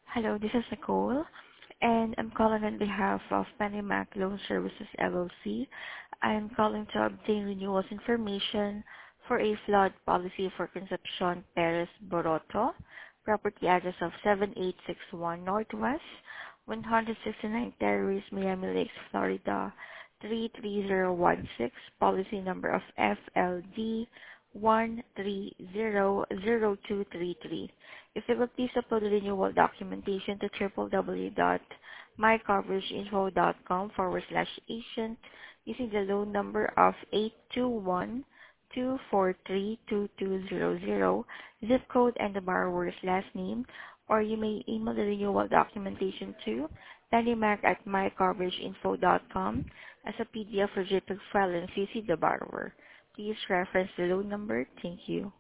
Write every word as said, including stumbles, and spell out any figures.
Hello, this is Nicole, and I'm calling on behalf of PennyMac Loan Services, L L C. I'm calling to obtain renewals information for a flood policy for Concepcion Perez Boroto, property address of seven eight six one Northwest, one sixty-nine Terrace, Miami Lakes, Florida, three three zero one six, policy number of F L D one three zero zero two three three. If you will please upload the renewal documentation to www.mycoverageinfo.com forward slash agent using the loan number of eight two one two four three two two zero zero, zip code and the borrower's last name, or you may email the renewal documentation to pennymac at mycoverageinfo.com as a P D F or JPEG file and C C the borrower. Please reference the loan number. Thank you.